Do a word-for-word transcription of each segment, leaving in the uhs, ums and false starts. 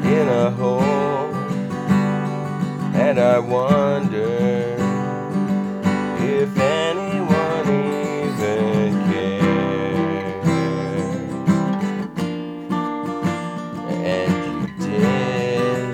in a hole, and I wonder if anyone even cared. And you did.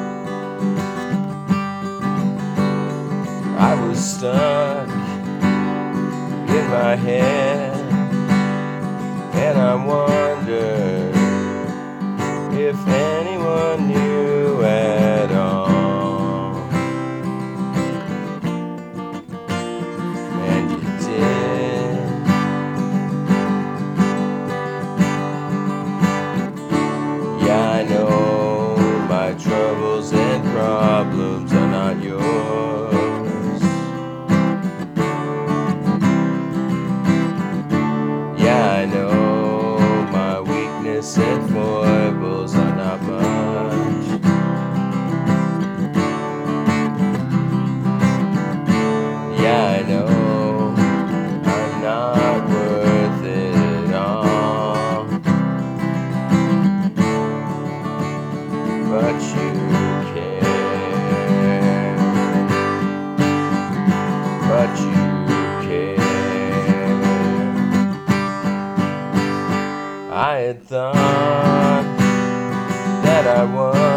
I was stuck in my head, and I wonder if anyone knew at all. And you did. Yeah, I know my troubles and problems are not yours. Yeah, I know my weakness and foibles are not much. Yeah, I know I'm not worth it at all. But you care. But you care. I had thought that I was